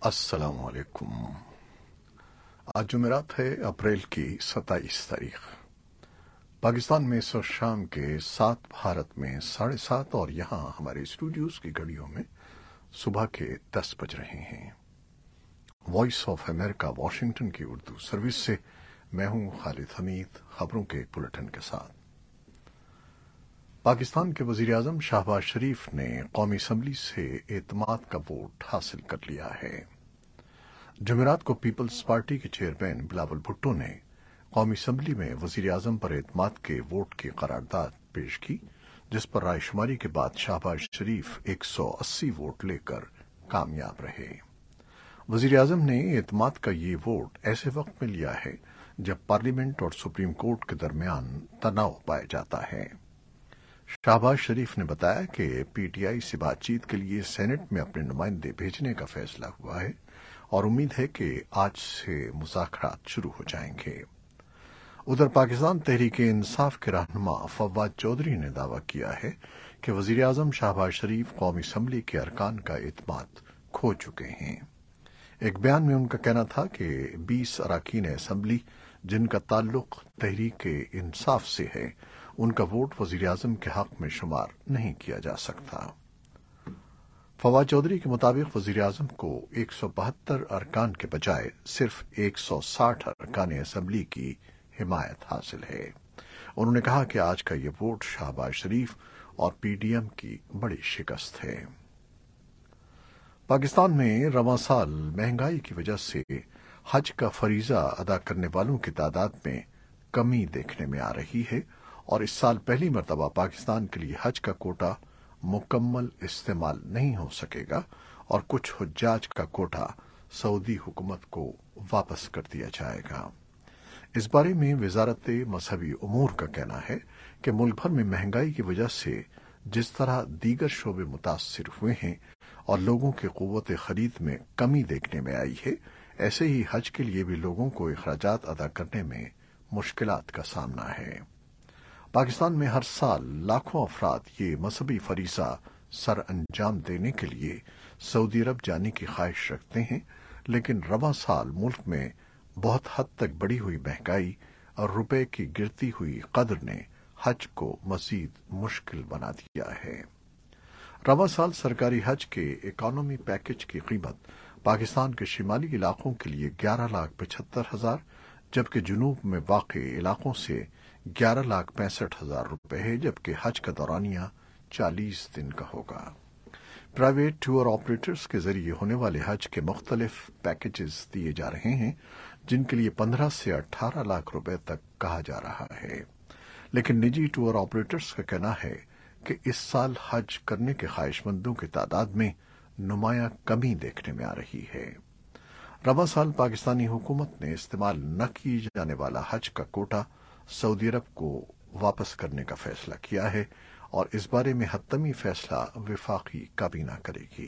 السلام علیکم۔ آج جمعرات ہے، اپریل کی 27 تاریخ۔ پاکستان میں اس وقت شام کے 7، بھارت میں 7:30 اور یہاں ہمارے اسٹوڈیوز کی گھڑیوں میں صبح کے 10 بج رہے ہیں۔ وائس آف امریکہ واشنگٹن کی اردو سروس سے میں ہوں خالد حمید، خبروں کے ایک بلٹن کے ساتھ۔ پاکستان کے وزیر اعظم شہباز شریف نے قومی اسمبلی سے اعتماد کا ووٹ حاصل کر لیا ہے۔ جمعرات کو پیپلز پارٹی کے چیئرمین بلاول بھٹو نے قومی اسمبلی میں وزیر اعظم پر اعتماد کے ووٹ کی قرارداد پیش کی، جس پر رائے شماری کے بعد شہباز شریف 180 ووٹ لے کر کامیاب رہے۔ وزیر اعظم نے اعتماد کا یہ ووٹ ایسے وقت میں لیا ہے جب پارلیمنٹ اور سپریم کورٹ کے درمیان تناؤ پایا جاتا ہے۔ شہباز شریف نے بتایا کہ پی ٹی آئی سے بات چیت کے لیے سینٹ میں اپنے نمائندے بھیجنے کا فیصلہ ہوا ہے اور امید ہے کہ آج سے مذاکرات شروع ہو جائیں گے۔ ادھر پاکستان تحریک انصاف کے رہنما فواد چودھری نے دعویٰ کیا ہے کہ وزیر اعظم شہباز شریف قومی اسمبلی کے ارکان کا اعتماد کھو چکے ہیں۔ ایک بیان میں ان کا کہنا تھا کہ 20 اراکین اسمبلی جن کا تعلق تحریک انصاف سے ہے، ان کا ووٹ وزیر اعظم کے حق میں شمار نہیں کیا جا سکتا۔ فواد چودھری کے مطابق وزیر اعظم کو 172 ارکان کے بجائے صرف 160 ارکان اسمبلی کی حمایت حاصل ہے۔ انہوں نے کہا کہ آج کا یہ ووٹ شہباز شریف اور پی ڈی ایم کی بڑی شکست ہے۔ پاکستان میں رواں سال مہنگائی کی وجہ سے حج کا فریضہ ادا کرنے والوں کی تعداد میں کمی دیکھنے میں آ رہی ہے اور اس سال پہلی مرتبہ پاکستان کے لیے حج کا کوٹا مکمل استعمال نہیں ہو سکے گا اور کچھ حجاج کا کوٹا سعودی حکومت کو واپس کر دیا جائے گا۔ اس بارے میں وزارت مذہبی امور کا کہنا ہے کہ ملک بھر میں مہنگائی کی وجہ سے جس طرح دیگر شعبے متاثر ہوئے ہیں اور لوگوں کی قوت خرید میں کمی دیکھنے میں آئی ہے، ایسے ہی حج کے لیے بھی لوگوں کو اخراجات ادا کرنے میں مشکلات کا سامنا ہے۔ پاکستان میں ہر سال لاکھوں افراد یہ مذہبی فریضہ سر انجام دینے کے لیے سعودی عرب جانے کی خواہش رکھتے ہیں، لیکن رواں سال ملک میں بہت حد تک بڑھی ہوئی مہنگائی اور روپے کی گرتی ہوئی قدر نے حج کو مزید مشکل بنا دیا ہے۔ رواں سال سرکاری حج کے اکانومی پیکج کی قیمت پاکستان کے شمالی علاقوں کے لیے 11,75,000 جبکہ جنوب میں واقع علاقوں سے 11,65,000 روپے ہے، جبکہ حج کا دورانیہ 40 دن کا ہوگا۔ پرائیویٹ ٹور آپریٹرز کے ذریعے ہونے والے حج کے مختلف پیکیجز دیے جا رہے ہیں، جن کے لیے 15 سے 18 لاکھ روپے تک کہا جا رہا ہے، لیکن نجی ٹور آپریٹرز کا کہنا ہے کہ اس سال حج کرنے کے خواہش مندوں کی تعداد میں نمایاں کمی دیکھنے میں آ رہی ہے۔ رواں سال پاکستانی حکومت نے استعمال نہ کیے جانے والا حج کا کوٹا سعودی عرب کو واپس کرنے کا فیصلہ کیا ہے اور اس بارے میں حتمی فیصلہ وفاقی کابینہ کرے گی۔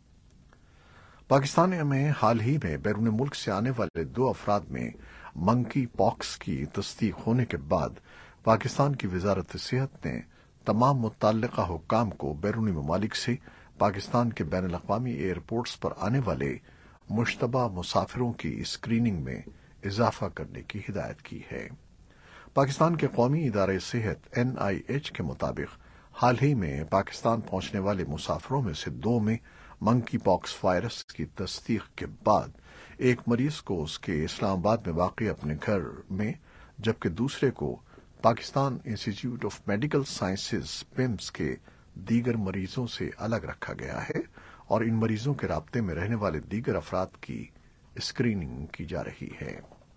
پاکستان میں حال ہی میں بیرون ملک سے آنے والے 2 افراد میں منکی پاکس کی تصدیق ہونے کے بعد پاکستان کی وزارت صحت نے تمام متعلقہ حکام کو بیرونی ممالک سے پاکستان کے بین الاقوامی ایئرپورٹس پر آنے والے مشتبہ مسافروں کی اسکریننگ میں اضافہ کرنے کی ہدایت کی ہے۔ پاکستان کے قومی ادارے صحت NIH کے مطابق حال ہی میں پاکستان پہنچنے والے مسافروں میں سے 2 میں منکی پاکس وائرس کی تصدیق کے بعد ایک مریض کو اس کے اسلام آباد میں واقع اپنے گھر میں، جبکہ دوسرے کو پاکستان انسٹی ٹیوٹ آف میڈیکل سائنسز PIMS کے دیگر مریضوں سے الگ رکھا گیا ہے اور ان مریضوں کے رابطے میں رہنے والے دیگر افراد کی اسکریننگ کی جا رہی ہے۔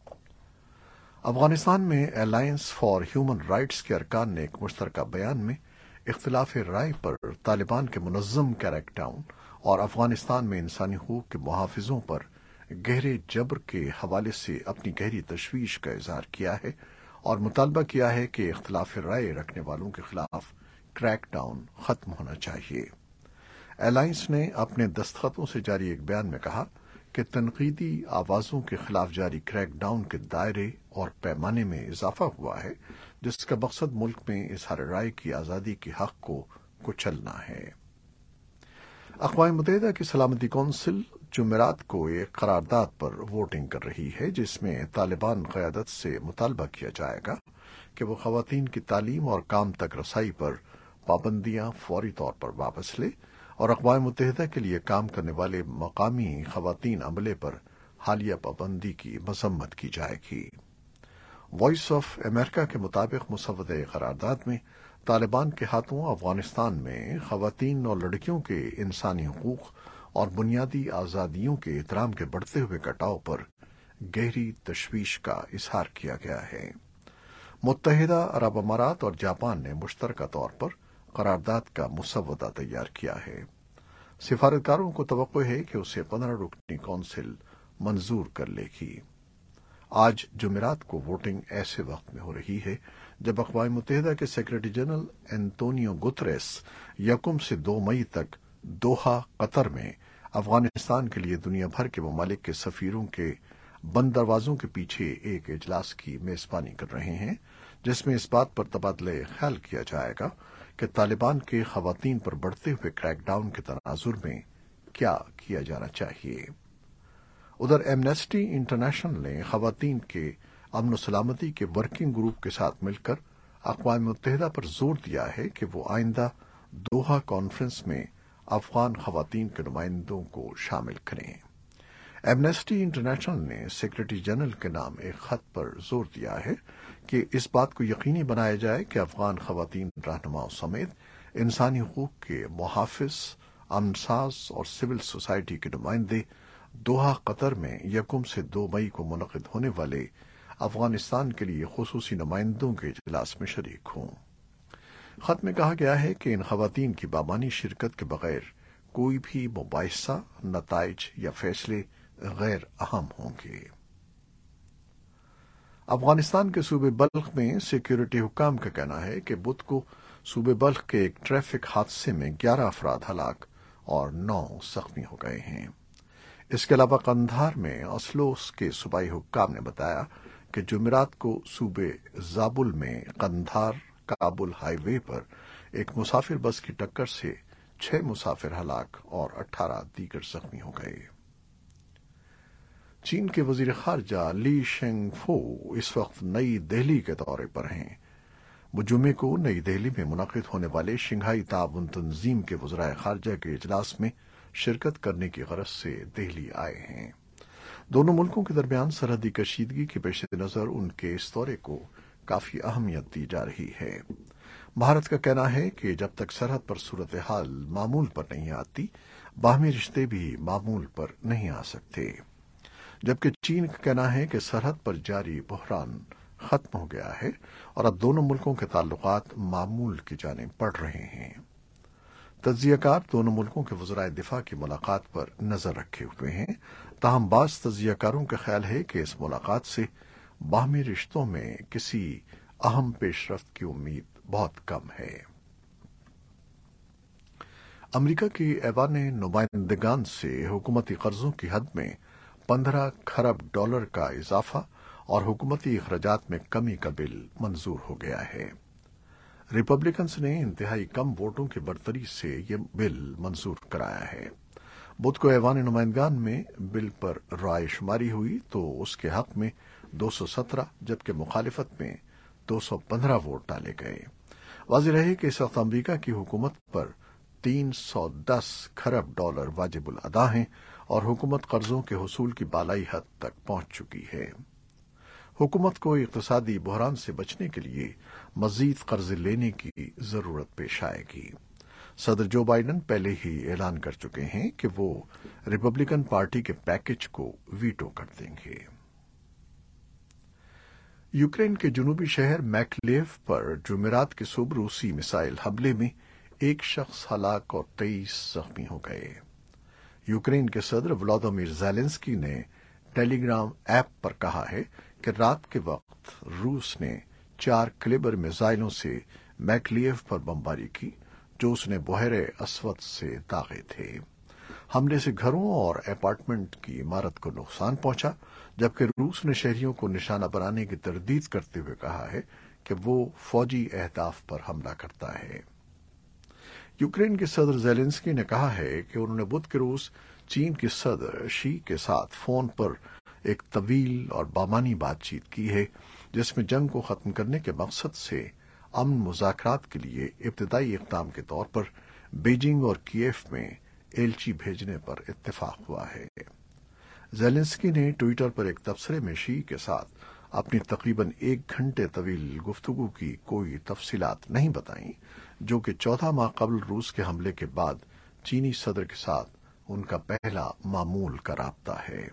افغانستان میں الائنس فار ہیومن رائٹس کے ارکان نے ایک مشترکہ بیان میں اختلاف رائے پر طالبان کے منظم کریک ڈاؤن اور افغانستان میں انسانی حقوق کے محافظوں پر گہرے جبر کے حوالے سے اپنی گہری تشویش کا اظہار کیا ہے اور مطالبہ کیا ہے کہ اختلاف رائے رکھنے والوں کے خلاف کریک ڈاؤن ختم ہونا چاہیے۔ الائنس نے اپنے دستخطوں سے جاری ایک بیان میں کہا کہ تنقیدی آوازوں کے خلاف جاری کریک ڈاؤن کے دائرے اور پیمانے میں اضافہ ہوا ہے، جس کا مقصد ملک میں اظہار رائے کی آزادی کے حق کو کچلنا ہے۔ اقوام متحدہ کی سلامتی کونسل جمعرات کو ایک قرارداد پر ووٹنگ کر رہی ہے جس میں طالبان قیادت سے مطالبہ کیا جائے گا کہ وہ خواتین کی تعلیم اور کام تک رسائی پر پابندیاں فوری طور پر واپس لے اور اقوام متحدہ کے لیے کام کرنے والے مقامی خواتین عملے پر حالیہ پابندی کی مذمت کی جائے گی۔ وائس آف امریکہ کے مطابق مسودہ قرارداد میں طالبان کے ہاتھوں افغانستان میں خواتین اور لڑکیوں کے انسانی حقوق اور بنیادی آزادیوں کے احترام کے بڑھتے ہوئے کٹاؤ پر گہری تشویش کا اظہار کیا گیا ہے۔ متحدہ عرب امارات اور جاپان نے مشترکہ طور پر قرارداد کا مسودہ تیار کیا ہے۔ سفارتکاروں کو توقع ہے کہ اسے 15 رکنی کونسل منظور کر لے گی۔ آج جمعرات کو ووٹنگ ایسے وقت میں ہو رہی ہے جب اقوام متحدہ کے سیکرٹری جنرل انتونیو گتریس 1 سے 2 مئی تک دوحہ قطر میں افغانستان کے لیے دنیا بھر کے ممالک کے سفیروں کے بند دروازوں کے پیچھے ایک اجلاس کی میزبانی کر رہے ہیں جس میں اس بات پر تبادلہ خیال کیا جائے گا کہ طالبان کے خواتین پر بڑھتے ہوئے کریک ڈاؤن کے تناظر میں کیا کیا جانا چاہیے۔ ادھر ایمنسٹی انٹرنیشنل نے خواتین کے امن و سلامتی کے ورکنگ گروپ کے ساتھ مل کر اقوام متحدہ پر زور دیا ہے کہ وہ آئندہ دوحہ کانفرنس میں افغان خواتین کے نمائندوں کو شامل کریں۔ ایمنسٹی انٹرنیشنل نے سیکرٹری جنرل کے نام ایک خط پر زور دیا ہے کہ اس بات کو یقینی بنایا جائے کہ افغان خواتین رہنماؤں سمیت انسانی حقوق کے محافظ، امن ساز اور سول سوسائٹی کے نمائندے دوحہ قطر میں 1 سے 2 مئی کو منعقد ہونے والے افغانستان کے لیے خصوصی نمائندوں کے اجلاس میں شریک ہوں۔ خط میں کہا گیا ہے کہ ان خواتین کی بامانی شرکت کے بغیر کوئی بھی مباحثہ، نتائج یا فیصلے غیر اہم ہوں گے۔ افغانستان کے صوبے بلخ میں سیکیورٹی حکام کا کہنا ہے کہ بدھ کو صوبے بلخ کے ایک ٹریفک حادثے میں 11 افراد ہلاک اور 9 زخمی ہو گئے ہیں۔ اس کے علاوہ قندھار میں اسلوس کے صوبائی حکام نے بتایا کہ جمعرات کو صوبے زابل میں قندھار کابل ہائی وے پر ایک مسافر بس کی ٹکر سے 6 مسافر ہلاک اور 18 دیگر زخمی ہو گئے۔ چین کے وزیر خارجہ لی شینگ فو اس وقت نئی دہلی کے دورے پر ہیں۔ وہ جمعے کو نئی دہلی میں منعقد ہونے والے شنگھائی تعاون تنظیم کے وزرائے خارجہ کے اجلاس میں شرکت کرنے کی غرض سے دہلی آئے ہیں۔ دونوں ملکوں کے درمیان سرحدی کشیدگی کے پیش نظر ان کے اس دورے کو کافی اہمیت دی جا رہی ہے۔ بھارت کا کہنا ہے کہ جب تک سرحد پر صورتحال معمول پر نہیں آتی، باہمی رشتے بھی معمول پر نہیں آ سکتے، جبکہ چین کا کہنا ہے کہ سرحد پر جاری بحران ختم ہو گیا ہے اور اب دونوں ملکوں کے تعلقات معمول کی جانب بڑھ رہے ہیں۔ تجزیہ کار دونوں ملکوں کے وزرائے دفاع کی ملاقات پر نظر رکھے ہوئے ہیں، تاہم بعض تجزیہ کاروں کا خیال ہے کہ اس ملاقات سے باہمی رشتوں میں کسی اہم پیش رفت کی امید بہت کم ہے۔ امریکہ کی ایوان نمائندگان سے حکومتی قرضوں کی حد میں 15 کھرب ڈالر کا اضافہ اور حکومتی اخراجات میں کمی کا بل منظور ہو گیا ہے۔ ریپبلکنز نے انتہائی کم ووٹوں کی برتری سے یہ بل منظور کرایا ہے۔ بدھ کو ایوان نمائندگان میں بل پر رائے شماری ہوئی تو اس کے حق میں 217 جبکہ مخالفت میں 215 ووٹ ڈالے گئے۔ واضح رہے کہ اس وقت امریکہ کی حکومت پر 310 کھرب ڈالر واجب الادا ہیں اور حکومت قرضوں کے حصول کی بالائی حد تک پہنچ چکی ہے۔ حکومت کو اقتصادی بحران سے بچنے کے لیے مزید قرض لینے کی ضرورت پیش آئے گی۔ صدر جو بائیڈن پہلے ہی اعلان کر چکے ہیں کہ وہ ریپبلکن پارٹی کے پیکج کو ویٹو کر دیں گے۔ یوکرین کے جنوبی شہر میکلیف پر جمعرات کے صبح روسی میزائل حملے میں ایک شخص ہلاک اور 23 زخمی ہو گئے۔ یوکرین کے صدر ولادیمیر زیلنسکی نے ٹیلی گرام ایپ پر کہا ہے کہ رات کے وقت روس نے 4 کلیبر میزائلوں سے میکلیف پر بمباری کی جو اس نے بحیرہ اسود سے داغے تھے۔ حملے سے گھروں اور اپارٹمنٹ کی عمارت کو نقصان پہنچا، جبکہ روس نے شہریوں کو نشانہ بنانے کی تردید کرتے ہوئے کہا ہے کہ وہ فوجی اہداف پر حملہ کرتا ہے۔ यूक्रेन के सदर ज़ेलेंस्की ने कहा है कि उन्होंने बुध के रोज चीन के सदर शी के साथ फोन पर एक तवील और बामानी बातचीत की है, जिसमें जंग को खत्म करने के मकसद से अमन मुज़ाकरात के लिए इब्तदाई इक़दाम के तौर पर बीजिंग और कीव में एलची भेजने पर इत्तेफाक हुआ है। ज़ेलेंस्की ने ट्विटर पर एक तबसरे में शी के साथ अपनी तकरीबन 1 घंटे तवील गुफ्तगू की कोई तफसीलात नहीं बताईं, जो कि 14 माह कबल रूस के हमले के बाद चीनी सदर के साथ उनका पहला मामूल का राब्ता है।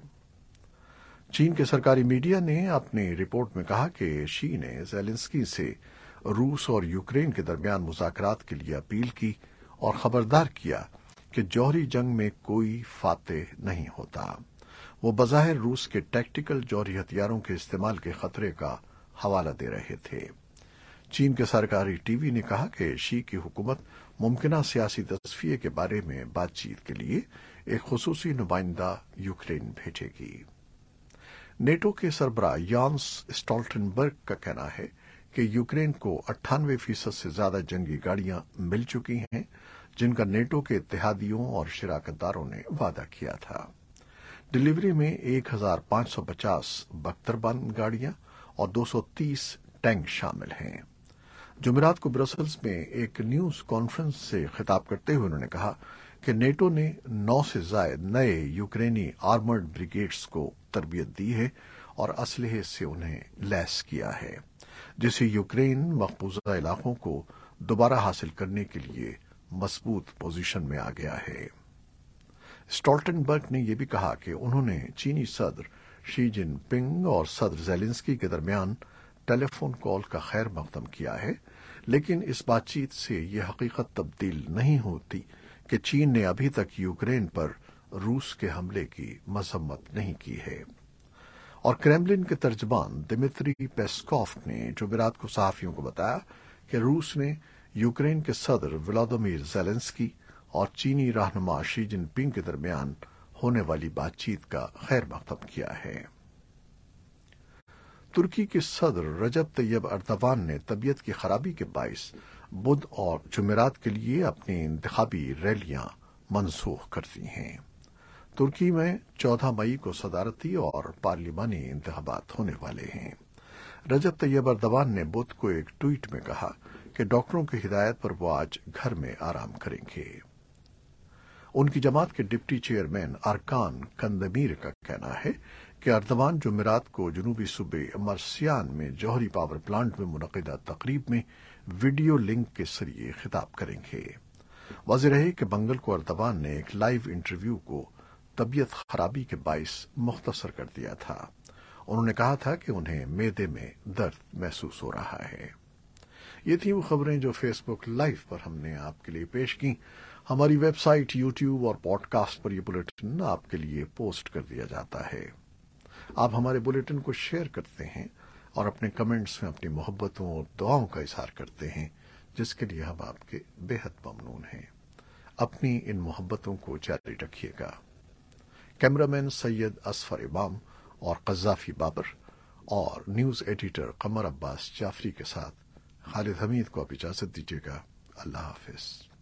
चीन के सरकारी मीडिया ने अपनी रिपोर्ट में कहा कि शी ने ज़ेलेंस्की से रूस और यूक्रेन के दरमियान मुज़ाकरात के लिए अपील की और खबरदार किया कि जौहरी जंग में कोई फातेह नहीं होता। वो बज़ाहिर रूस के टैक्टिकल जौहरी हथियारों के इस्तेमाल के खतरे का हवाला दे रहे थे। चीन के सरकारी टीवी ने कहा कि शी की हुकूमत मुमकिना सियासी तस्फिये के बारे में बातचीत के लिए एक खुसूसी नुमाइंदा यूक्रेन भेजेगी। नेटो के सरबराह यान्स स्टोल्टनबर्ग का कहना है कि यूक्रेन को 98% से ज्यादा जंगी गाड़ियां मिल चुकी हैं, जिनका नेटो के इत्तेहादियों और शिराकतदारों ने वादा किया था। डिलीवरी में 1550 बख्तरबंद गाड़ियां और 230 टैंक शामिल हैं। जुमेरात को ब्रसल्स में एक न्यूज कॉन्फ्रेंस से खिताब करते हुए उन्होंने कहा कि नेटो ने 9 से ज्यादा नए यूक्रेनी आर्मर्ड ब्रिगेड्स को तरबियत दी है और असलहे से उन्हें लैस किया है, जिससे यूक्रेन मकबूजा इलाकों को दोबारा हासिल करने के लिए मजबूत पोजीशन में आ गया है। स्टोल्टनबर्ग ने यह भी कहा कि उन्होंने चीनी सदर शी जिनपिंग और सदर ज़ेलेंस्की के दरमियान टेलीफोन कॉल का खैर मकदम किया है, लेकिन इस बातचीत से यह हकीकत तब्दील नहीं होती कि चीन ने अभी तक यूक्रेन पर रूस के हमले की मजम्मत नहीं की है। और क्रेमलिन के तर्जमान दिमित्री पेस्कॉव ने जुमेरात को सहाफियों को बताया कि रूस ने यूक्रेन के सदर व्लादिमीर ज़ेलेंस्की और चीनी रहनुमा शी जिनपिंग के दरमियान होने वाली बातचीत का खैर मकदम किया है। तुर्की के सदर रजब तैयब अर्दवान ने तबीयत की खराबी के बाइस बुध और जुमेरात के लिए अपनी इंतखाबी रैलियां मनसूख कर दी हैं। तुर्की में 14 मई को सदारती और पार्लिमानी इंतखाबात होने वाले हैं। रजब तैयब अर्दवान ने बुध को एक ट्वीट में कहा कि डॉक्टरों की हिदायत पर वो आज घर में आराम करेंगे। उनकी जमात के डिप्टी चेयरमैन अरकान कंदमीर का कहना है कि अर्दवान जुमेरात को जनूबी सूबे मर्सियान में जौहरी पावर प्लांट में मुनक़िदा तकरीब में वीडियो लिंक के जरिए खिताब करेंगे। वाज़ेह रहे कि मंगल को अर्दवान ने एक लाइव इंटरव्यू को तबीयत खराबी के बाइस मुख्तसर कर दिया था। उन्होंने कहा था कि उन्हें मेदे में दर्द महसूस हो रहा है। ये थी वो खबरें जो फेसबुक लाइव पर हमने आपके लिए पेश की। हमारी वेबसाइट, यूट्यूब और पॉडकास्ट पर यह बुलेटिन आपके लिए पोस्ट कर दिया जाता है। आप हमारे बुलेटिन को शेयर करते हैं और अपने कमेंट्स में अपनी मोहब्बतों और दुआओं का इजहार करते हैं, जिसके लिए हम आपके बेहद ममनून हैं। अपनी इन मोहब्बतों को जारी रखिएगा। कैमरामैन सैयद असफर इमाम और कज़ाफी बाबर और न्यूज एडिटर कमर अब्बास जाफरी के साथ खालिद हमीद को आप इजाजत दीजिएगा। अल्लाह हाफिज।